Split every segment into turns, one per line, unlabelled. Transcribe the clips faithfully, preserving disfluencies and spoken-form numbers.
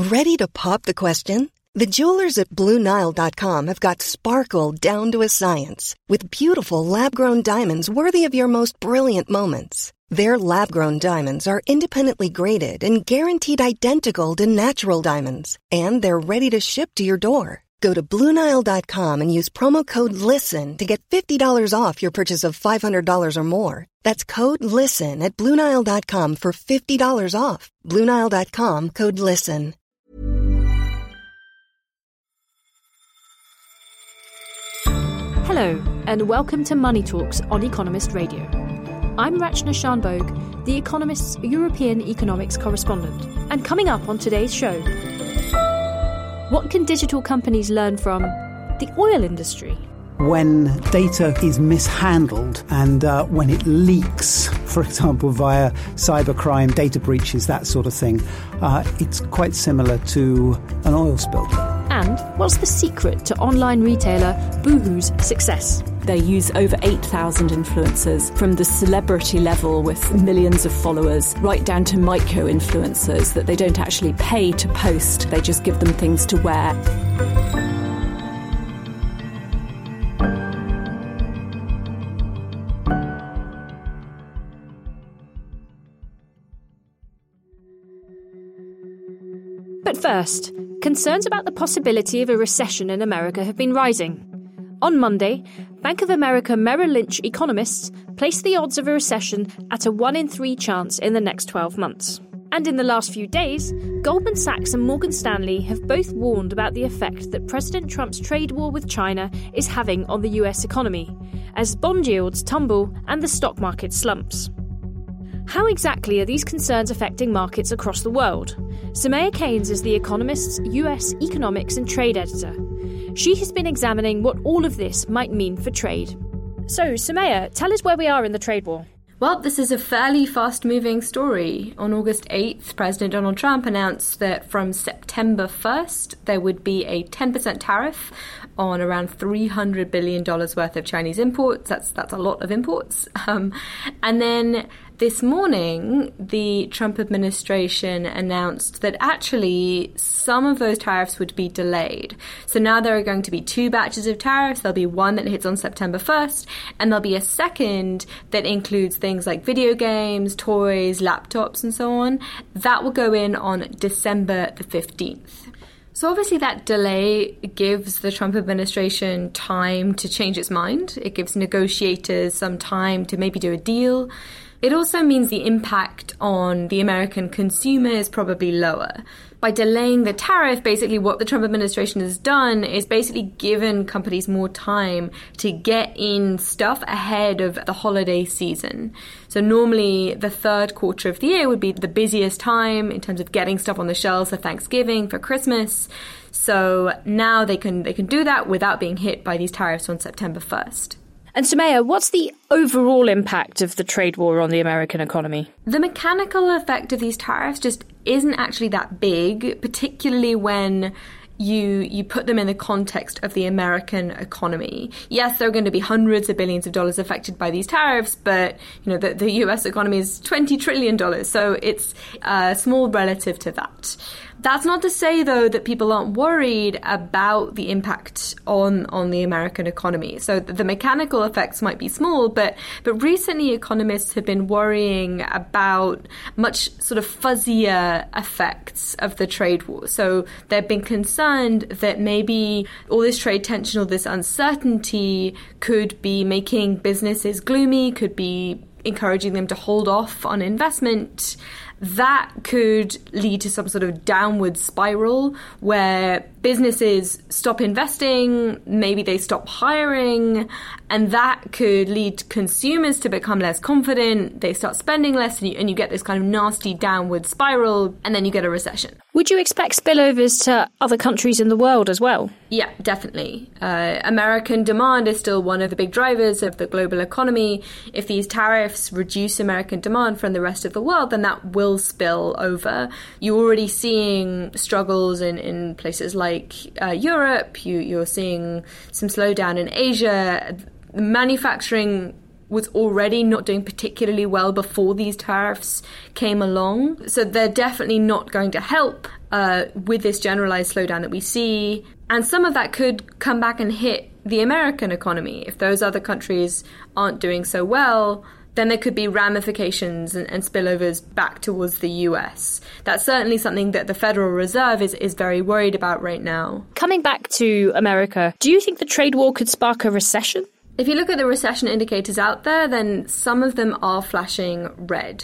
Ready to pop the question? The jewelers at Blue Nile dot com have got sparkle down to a science with beautiful lab-grown diamonds worthy of your most brilliant moments. Their lab-grown diamonds are independently graded and guaranteed identical to natural diamonds, and they're ready to ship to your door. Go to Blue Nile dot com and use promo code LISTEN to get fifty dollars off your purchase of five hundred dollars or more. That's code LISTEN at Blue Nile dot com for fifty dollars off. Blue Nile dot com, code LISTEN.
Hello, and welcome to Money Talks on Economist Radio. I'm Rachna Shanbhogue, The Economist's European economics correspondent. And coming up on today's show, what can digital companies learn from the oil industry?
When data is mishandled and uh, when it leaks, for example, via cybercrime, data breaches, that sort of thing, uh, it's quite similar to an oil spill.
And what's the secret to online retailer Boohoo's success?
They use over eight thousand influencers, from the celebrity level with millions of followers right down to micro-influencers that they don't actually pay to post. They just give them things to wear.
But first, concerns about the possibility of a recession in America have been rising. On Monday, Bank of America Merrill Lynch economists placed the odds of a recession at a one in three chance in the next twelve months. And in the last few days, Goldman Sachs and Morgan Stanley have both warned about the effect that President Trump's trade war with China is having on the U S economy, as bond yields tumble and the stock market slumps. How exactly are these concerns affecting markets across the world? Soumaya Keynes is The Economist's U S economics and trade editor. She has been examining what all of this might mean for trade. So, Soumaya, tell us where we are in the trade war.
Well, this is a fairly fast-moving story. On August eighth, President Donald Trump announced that from September first, there would be a ten percent tariff on around three hundred billion dollars worth of Chinese imports. That's that's a lot of imports. Um, and then this morning, the Trump administration announced that actually some of those tariffs would be delayed. So now there are going to be two batches of tariffs. There'll be one that hits on September first, and there'll be a second that includes things like video games, toys, laptops, and so on. That will go in on December the fifteenth. So obviously that delay gives the Trump administration time to change its mind. It gives negotiators some time to maybe do a deal. It also means the impact on the American consumer is probably lower. By delaying the tariff, basically what the Trump administration has done is basically given companies more time to get in stuff ahead of the holiday season. So normally the third quarter of the year would be the busiest time in terms of getting stuff on the shelves for Thanksgiving, for Christmas. So now they can they can do that without being hit by these tariffs on September first.
And Soumaya, what's the overall impact of the trade war on the American economy?
The mechanical effect of these tariffs just isn't actually that big, particularly when you you put them in the context of the American economy. Yes, there are going to be hundreds of billions of dollars affected by these tariffs, but you know the, the U S economy is twenty trillion dollars, so it's uh, small relative to that. That's not to say, though, that people aren't worried about the impact on, on the American economy. So the mechanical effects might be small, but, but recently economists have been worrying about much sort of fuzzier effects of the trade war. So they've been concerned that maybe all this trade tension or this uncertainty could be making businesses gloomy, could be encouraging them to hold off on investment. That could lead to some sort of downward spiral where businesses stop investing, maybe they stop hiring, and that could lead consumers to become less confident, they start spending less, and you, and you get this kind of nasty downward spiral, and then you get a recession.
Would you expect spillovers to other countries in the world as well?
Yeah, definitely. Uh, American demand is still one of the big drivers of the global economy. If these tariffs reduce American demand from the rest of the world, then that will spill over. You're already seeing struggles in, in places like uh, Europe. You, you're seeing some slowdown in Asia. Manufacturing was already not doing particularly well before these tariffs came along. So they're definitely not going to help. uh, with this generalized slowdown that we see. And some of that could come back and hit the American economy. If those other countries aren't doing so well, then there could be ramifications and, and spillovers back towards the U S. That's certainly something that the Federal Reserve is, is very worried about right now.
Coming back to America, do you think the trade war could spark a recession?
If you look at the recession indicators out there, then some of them are flashing red.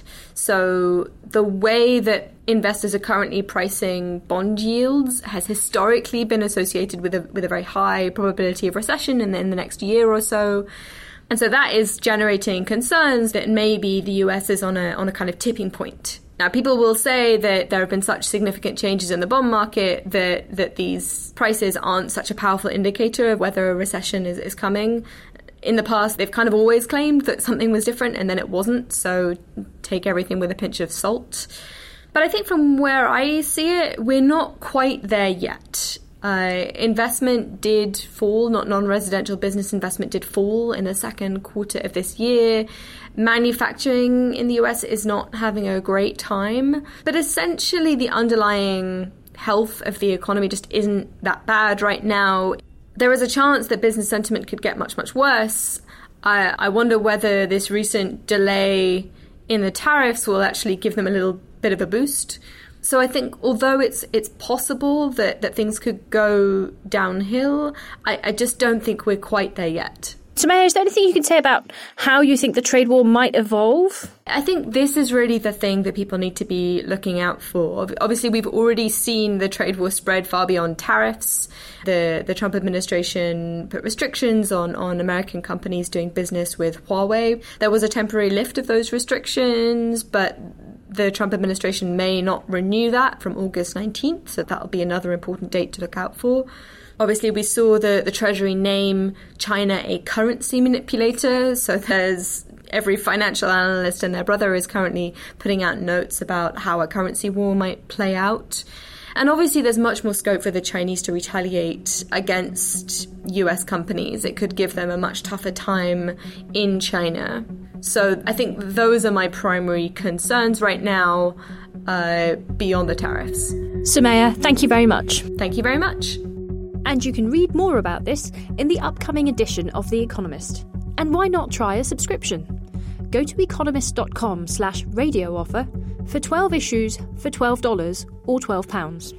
So the way that investors are currently pricing bond yields has historically been associated with a, with a very high probability of recession in the, in the next year or so. And so that is generating concerns that maybe the U S is on a on a kind of tipping point. Now, people will say that there have been such significant changes in the bond market that, that these prices aren't such a powerful indicator of whether a recession is, is coming. In the past, they've kind of always claimed that something was different and then it wasn't, so take everything with a pinch of salt. But I think from where I see it, we're not quite there yet. Uh, investment did fall, not non-residential business investment did fall in the second quarter of this year. Manufacturing in the U S is not having a great time, but essentially the underlying health of the economy just isn't that bad right now. There is a chance that business sentiment could get much, much worse. I, I wonder whether this recent delay in the tariffs will actually give them a little bit of a boost. So I think although it's it's possible that, that things could go downhill, I, I just don't think we're quite there yet.
Soumaya, is there anything you can say about how you think the trade war might evolve?
I think this is really the thing that people need to be looking out for. Obviously, we've already seen the trade war spread far beyond tariffs. The the Trump administration put restrictions on, on American companies doing business with Huawei. There was a temporary lift of those restrictions, but the Trump administration may not renew that from August nineteenth, so that'll be another important date to look out for. Obviously, we saw the, the Treasury name China a currency manipulator, so there's every financial analyst and their brother is currently putting out notes about how a currency war might play out. And obviously, there's much more scope for the Chinese to retaliate against U S companies. It could give them a much tougher time in China. So I think those are my primary concerns right now, uh, beyond the tariffs.
Soumaya, thank you very much.
Thank you very much.
And you can read more about this in the upcoming edition of The Economist. And why not try a subscription? Go to economist.com slash radio offer for twelve issues for twelve dollars or twelve pounds.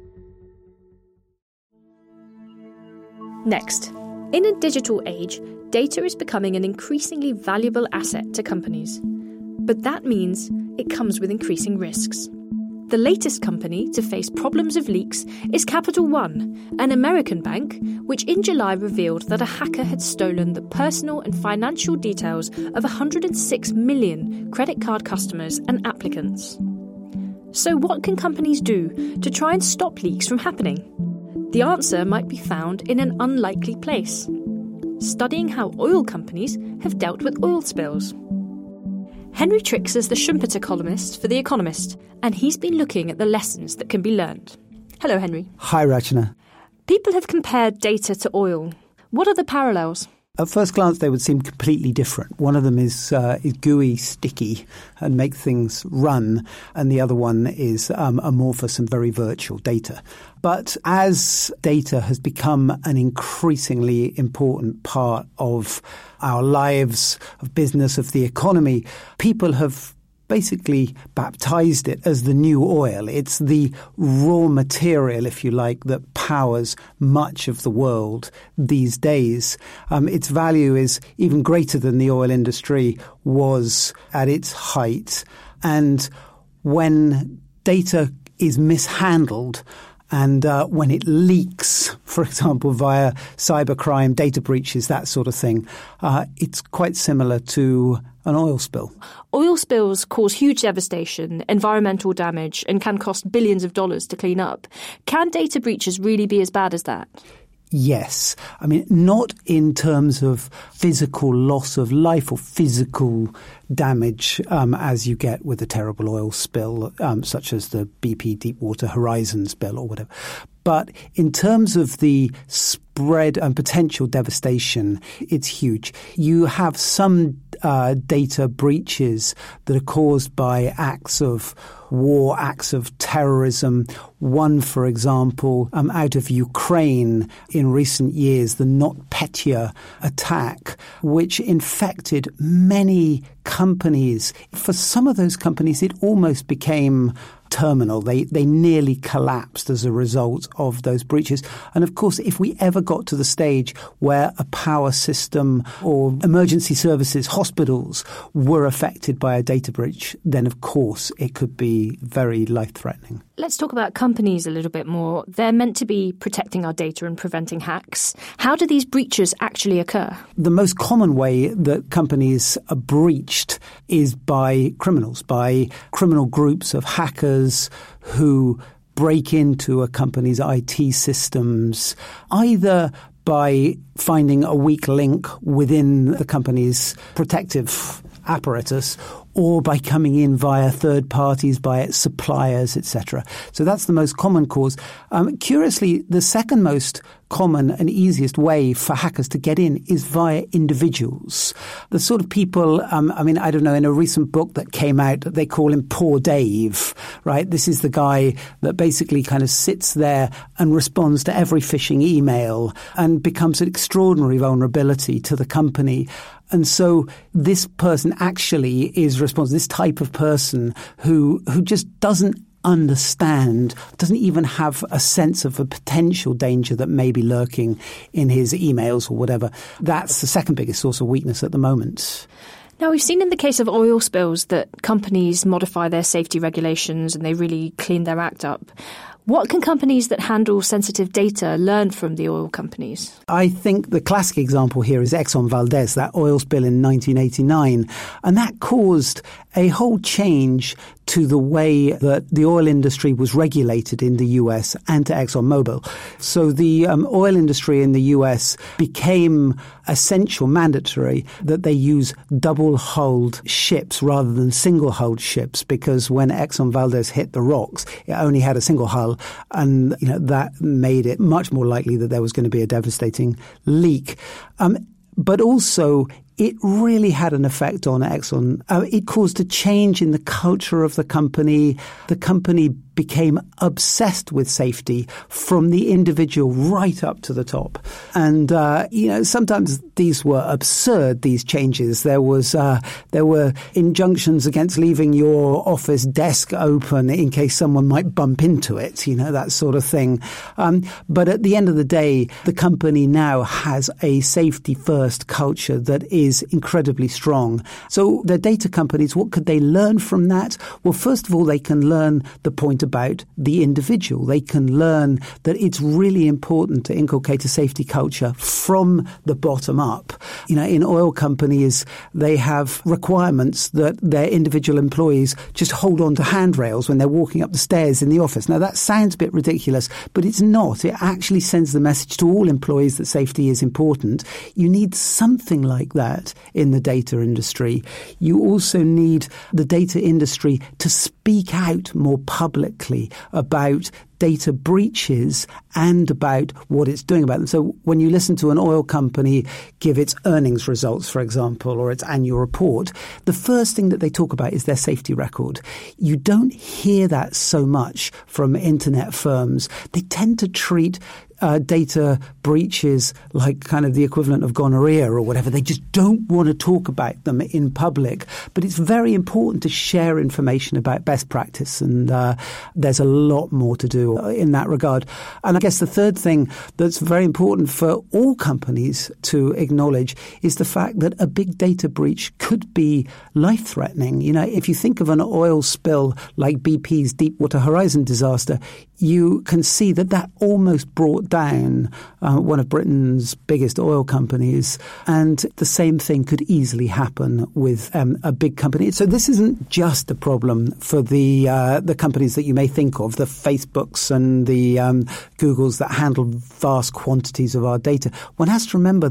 Next, in a digital age, data is becoming an increasingly valuable asset to companies. But that means it comes with increasing risks. The latest company to face problems of leaks is Capital One, an American bank which in July revealed that a hacker had stolen the personal and financial details of one hundred six million credit card customers and applicants. So what can companies do to try and stop leaks from happening? The answer might be found in an unlikely place: studying how oil companies have dealt with oil spills. Henry Tricks is the Schumpeter columnist for The Economist, and he's been looking at the lessons that can be learned. Hello, Henry.
Hi, Rachana.
People have compared data to oil. What are the parallels?
At first glance, they would seem completely different. One of them is uh, is gooey, sticky, and make things run, and the other one is um, amorphous and very virtual data. But as data has become an increasingly important part of our lives, of business, of the economy, people have basically baptized it as the new oil. It's the raw material, if you like, that powers much of the world these days. Um, its value is even greater than the oil industry was at its height. And when data is mishandled, and uh, when it leaks, for example, via cybercrime, data breaches, that sort of thing, uh, it's quite similar to an oil spill.
Oil spills cause huge devastation, environmental damage, and can cost billions of dollars to clean up. Can data breaches really be as bad as that?
Yes. I mean, not in terms of physical loss of life or physical damage um, as you get with a terrible oil spill, um, such as the B P Deepwater Horizon spill or whatever. But in terms of the widespread and potential devastation, it's huge. You have some uh, data breaches that are caused by acts of war, acts of terrorism. One, for example, um, out of Ukraine in recent years, the NotPetya attack, which infected many companies. For some of those companies, it almost became terminal. They they nearly collapsed as a result of those breaches. And of course, if we ever got to the stage where a power system or emergency services, hospitals were affected by a data breach, then of course it could be very life-threatening.
Let's talk about companies a little bit more. They're meant to be protecting our data and preventing hacks. How do these breaches actually occur?
The most common way that companies are breached is by criminals, by criminal groups of hackers who break into a company's I T systems, either by finding a weak link within the company's protective apparatus, or by coming in via third parties, by its suppliers, et cetera. So that's the most common cause. Um, curiously, the second most common and easiest way for hackers to get in is via individuals. The sort of people, um, I mean, I don't know, in a recent book that came out, they call him Poor Dave, right? This is the guy that basically kind of sits there and responds to every phishing email and becomes an extraordinary vulnerability to the company. And so this person actually is responsible, this type of person who who just doesn't understand, doesn't even have a sense of a potential danger that may be lurking in his emails or whatever. That's the second biggest source of weakness at the moment.
Now, we've seen in the case of oil spills that companies modify their safety regulations and they really clean their act up. What can companies that handle sensitive data learn from the oil companies?
I think the classic example here is Exxon Valdez, that oil spill in nineteen eighty-nine. And that caused a whole change to the way that the oil industry was regulated in the U S and to ExxonMobil. So the um, oil industry in the U S became essential, mandatory, that they use double-hulled ships rather than single-hulled ships, because when Exxon Valdez hit the rocks, it only had a single hull, and you know that made it much more likely that there was going to be a devastating leak. Um, but also, it really had an effect on Exxon. Uh, it caused a change in the culture of the company. The company became obsessed with safety from the individual right up to the top. And, uh, you know, sometimes these were absurd, these changes. There was, uh, there were injunctions against leaving your office desk open in case someone might bump into it, you know, that sort of thing. Um, but at the end of the day, the company now has a safety first culture that is incredibly strong. So the data companies, what could they learn from that? Well, first of all, they can learn the point about the individual. They can learn that it's really important to inculcate a safety culture from the bottom up. You know, in oil companies, they have requirements that their individual employees just hold on to handrails when they're walking up the stairs in the office. Now, that sounds a bit ridiculous, but it's not. It actually sends the message to all employees that safety is important. You need something like that in the data industry. You also need the data industry to speak out more publicly about data breaches and about what it's doing about them. So when you listen to an oil company give its earnings results, for example, or its annual report, the first thing that they talk about is their safety record. You don't hear that so much from internet firms. They tend to treat Uh, data breaches like kind of the equivalent of gonorrhea or whatever. They just don't want to talk about them in public. But it's very important to share information about best practice, and uh, there's a lot more to do in that regard. And I guess the third thing that's very important for all companies to acknowledge is the fact that a big data breach could be life-threatening. You know, if you think of an oil spill like B P's Deepwater Horizon disaster, you can see that that almost brought down uh, one of Britain's biggest oil companies. And the same thing could easily happen with um, a big company. So this isn't just a problem for the uh, the companies that you may think of, the Facebooks and the um, Googles that handle vast quantities of our data. One has to remember that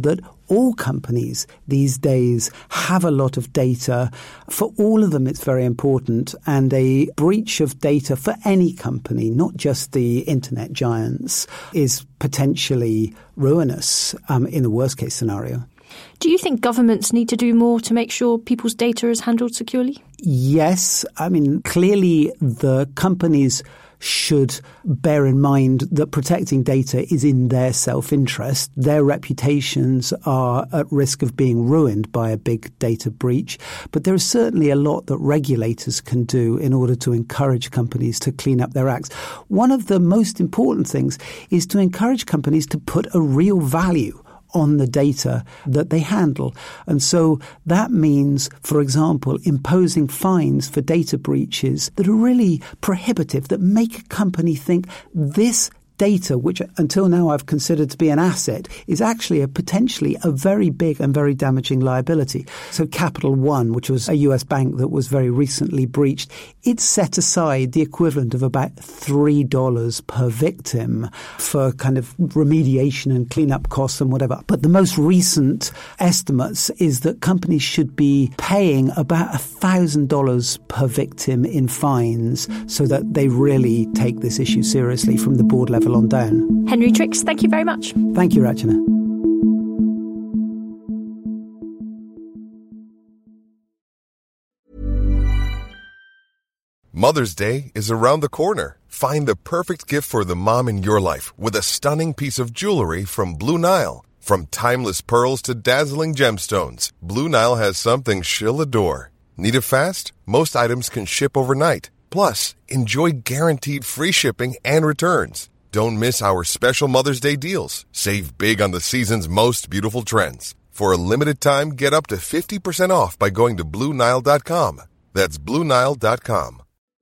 all companies these days have a lot of data. For all of them, it's very important. And a breach of data for any company, not just the internet giants, is potentially ruinous um, in the worst case scenario.
Do you think governments need to do more to make sure people's data is handled securely?
Yes. I mean, clearly the companies should bear in mind that protecting data is in their self-interest. Their reputations are at risk of being ruined by a big data breach. But there is certainly a lot that regulators can do in order to encourage companies to clean up their acts. One of the most important things is to encourage companies to put a real value on the data that they handle. And so that means, for example, imposing fines for data breaches that are really prohibitive, that make a company think this data, which until now I've considered to be an asset, is actually a potentially a very big and very damaging liability. So Capital One, which was a U S bank that was very recently breached, it set aside the equivalent of about three dollars per victim for kind of remediation and cleanup costs and whatever. But the most recent estimates is that companies should be paying about one thousand dollars per victim in fines so that they really take this issue seriously from the board level on down.
Henry Tricks, thank you very much.
Thank you, Rachana.
Mother's Day is around the corner. Find the perfect gift for the mom in your life with a stunning piece of jewelry from Blue Nile. From timeless pearls to dazzling gemstones, Blue Nile has something she'll adore. Need it fast? Most items can ship overnight. Plus, enjoy guaranteed free shipping and returns. Don't miss our special Mother's Day deals. Save big on the season's most beautiful trends. For a limited time, get up to fifty percent off by going to Blue Nile dot com. That's Blue Nile dot com.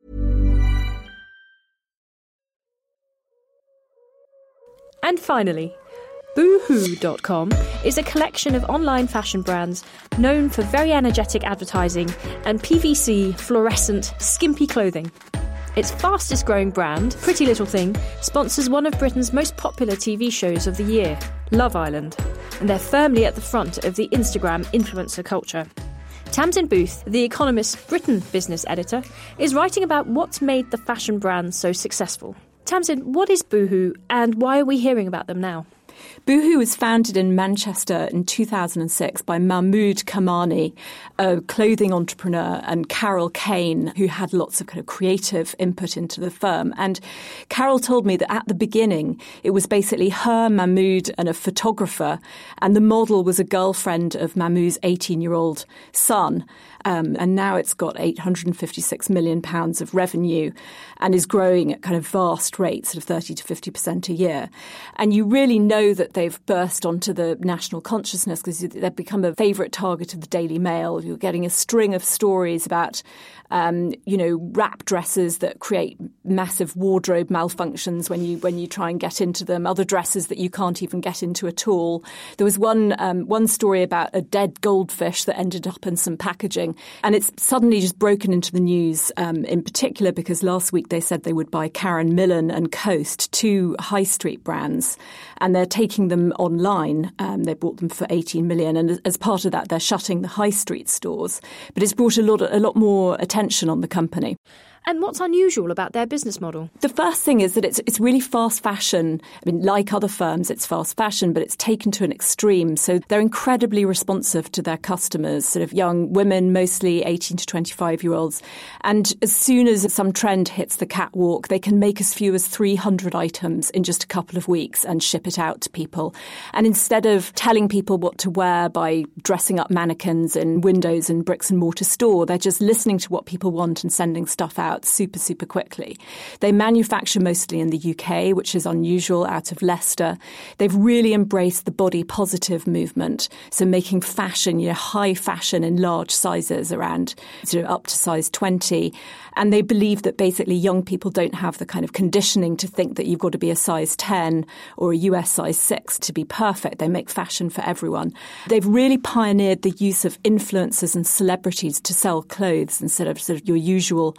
And finally, boohoo dot com is a collection of online fashion brands known for very energetic advertising and P V C, fluorescent, skimpy clothing. Its fastest growing brand, Pretty Little Thing, sponsors one of Britain's most popular T V shows of the year, Love Island, and they're firmly at the front of the Instagram influencer culture. Tamsin Booth, The Economist's Britain business editor, is writing about what's made the fashion brand so successful. Tamsin, what is Boohoo and why are we hearing about them now?
Boohoo was founded in Manchester in two thousand six by Mahmood Kamani, a clothing entrepreneur, and Carol Kane, who had lots of kind of creative input into the firm. And Carol told me that at the beginning, it was basically her, Mahmood, and a photographer, and the model was a girlfriend of Mahmood's eighteen-year-old son. Um, and now it's got eight hundred fifty-six million pounds of revenue and is growing at kind of vast rates, sort of thirty to fifty percent a year. And you really know that they've burst onto the national consciousness because they've become a favourite target of the Daily Mail. You're getting a string of stories about, um, you know, wrap dresses that create massive wardrobe malfunctions when you when you try and get into them, other dresses that you can't even get into at all. There was one um, one story about a dead goldfish that ended up in some packaging. And it's suddenly just broken into the news, um, in particular because last week they said they would buy Karen Millen and Coast, two high street brands, and they're taking them online. Um, they bought them for eighteen million, and as part of that, they're shutting the high street stores. But it's brought a lot, a lot more attention on the company.
And what's unusual about their business model?
The first thing is that it's it's really fast fashion. I mean, like other firms, it's fast fashion, but it's taken to an extreme. So they're incredibly responsive to their customers, sort of young women, mostly eighteen to twenty-five-year-olds. And as soon as some trend hits the catwalk, they can make as few as three hundred items in just a couple of weeks and ship it out to people. And instead of telling people what to wear by dressing up mannequins in windows and bricks and mortar store, they're just listening to what people want and sending stuff out super, super quickly. They manufacture mostly in the U K, which is unusual, out of Leicester. They've really embraced the body positive movement, so making fashion, you know, high fashion in large sizes, around sort of up to size twenty. And they believe that basically young people don't have the kind of conditioning to think that you've got to be a size ten or a U S size six to be perfect. They make fashion for everyone. They've really pioneered the use of influencers and celebrities to sell clothes instead of sort of your usual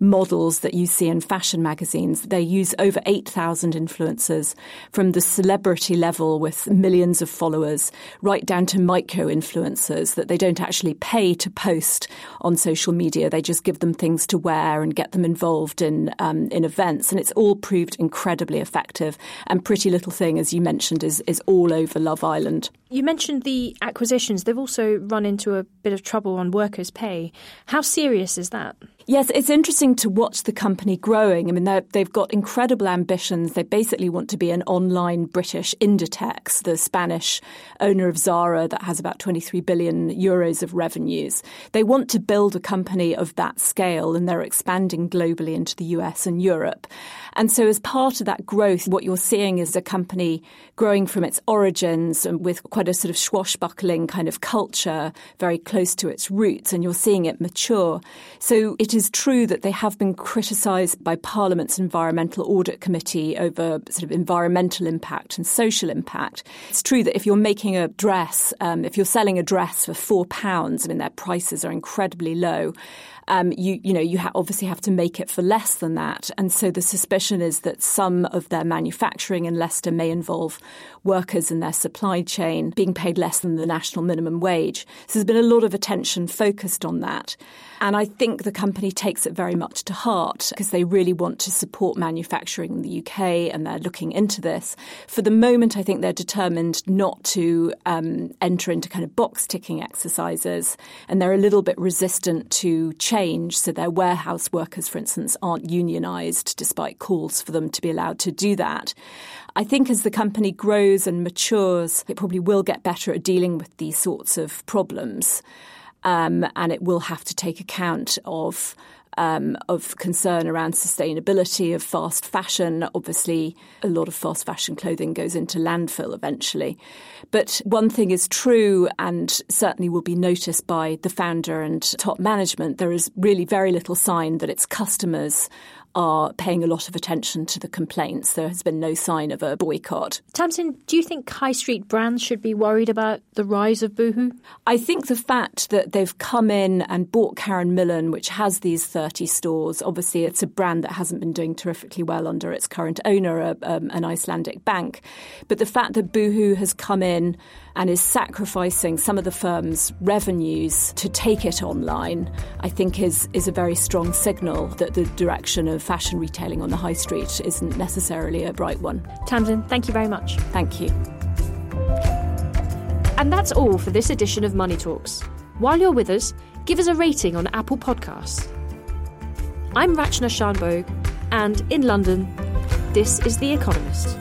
models that you see in fashion magazines. They use over eight thousand influencers, from the celebrity level with millions of followers right down to micro-influencers that they don't actually pay to post on social media. They just give them things to wear and get them involved in um, in events. And it's all proved incredibly effective. And Pretty Little Thing, as you mentioned, is, is all over Love Island.
You mentioned the acquisitions. They've also run into a bit of trouble on workers' pay. How serious is that?
Yes, it's interesting to watch the company growing. I mean, they've got incredible ambitions. They basically want to be an online British Inditex, the Spanish owner of Zara that has about twenty-three billion euros of revenues. They want to build a company of that scale, and they're expanding globally into the U S and Europe. And so as part of that growth, what you're seeing is a company growing from its origins with quite a sort of swashbuckling kind of culture, very close to its roots, and you're seeing it mature. So it is true that they have been criticised by Parliament's Environmental Audit Committee over sort of environmental impact and social impact. It's true that if you're making a dress, um, if you're selling a dress for four pounds, I mean, their prices are incredibly low. Um, you, you know, you ha- obviously have to make it for less than that. And so the suspicion is that some of their manufacturing in Leicester may involve workers in their supply chain being paid less than the national minimum wage. So there's been a lot of attention focused on that. And I think the company takes it very much to heart because they really want to support manufacturing in the U K, and they're looking into this. For the moment, I think they're determined not to um, enter into kind of box-ticking exercises, and they're a little bit resistant to change. So their warehouse workers, for instance, aren't unionised despite calls for them to be allowed to do that. I think as the company grows and matures, it probably will get better at dealing with these sorts of problems. Um, and it will have to take account of um, of concern around sustainability of fast fashion. Obviously, a lot of fast fashion clothing goes into landfill eventually. But one thing is true, and certainly will be noticed by the founder and top management, there is really very little sign that its customers are paying a lot of attention to the complaints. There has been no sign of a boycott.
Tamsin, do you think high street brands should be worried about the rise of Boohoo?
I think the fact that they've come in and bought Karen Millen, which has these thirty stores, obviously it's a brand that hasn't been doing terrifically well under its current owner, a, um, an Icelandic bank. But the fact that Boohoo has come in and is sacrificing some of the firm's revenues to take it online, I think is, is a very strong signal that the direction of fashion retailing on the high street isn't necessarily a bright one.
Tamsin, thank you very much.
Thank you.
And that's all for this edition of Money Talks. While you're with us, give us a rating on Apple Podcasts. I'm Rachna Shanbhogue, and in London, this is The Economist.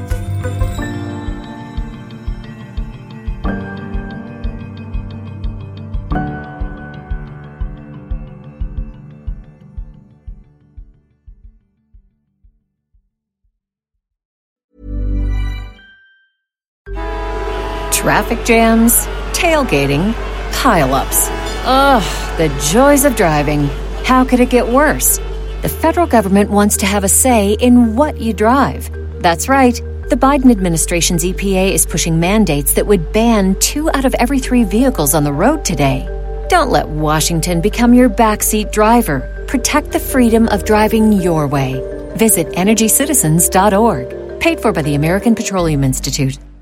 Traffic jams, tailgating, pile-ups. Ugh, the joys of driving. How could it get worse? The federal government wants to have a say in what you drive. That's right. The Biden administration's E P A is pushing mandates that would ban two out of every three vehicles on the road today. Don't let Washington become your backseat driver. Protect the freedom of driving your way. Visit energy citizens dot org. Paid for by the American Petroleum Institute.